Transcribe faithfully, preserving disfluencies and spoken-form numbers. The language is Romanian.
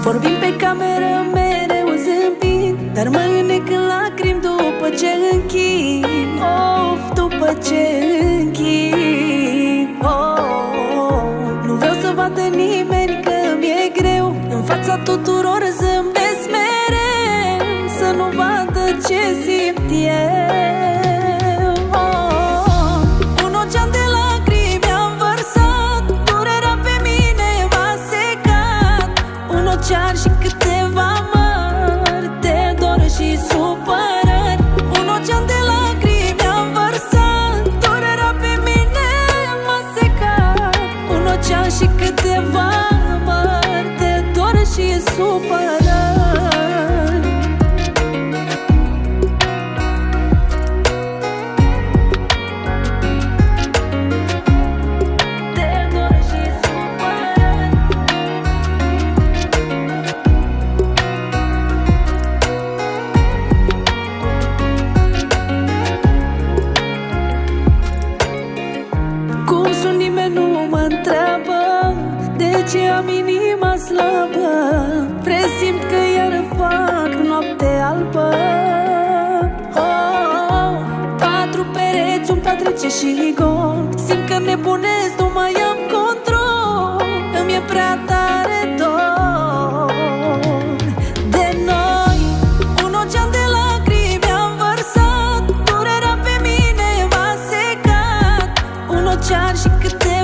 Vorbim pe cameră mereu zâmbind, dar mă înnec în lacrimi după ce închid. Of, după ce închid. Oh, nu vreau să vadă nimeni că mi-e greu, în fața tuturor zâmbesc mereu, să nu vadă ce simt eu. Oh, un ocean de lacrimi am vărsat, durerea pe mine m-a secat. Un ocean și câteva mări de dor și supărări. Un ocean de lacrimi am vărsat, durerea pe mine m-a secat. Un ocean și câteva mări de dor și supărări. Cum sunt, nimeni nu mă întreabă de ce am inima slabă. Presimt că iară fac noapte albă. Oh, oh, patru pereți, un patrece și gol. Simt că nebunesc, nu mai am control. Îmi e prea tare dor de noi. Un ocean de lacrimi am vărsat, durerea pe mine m-a secat. Un ocean și câte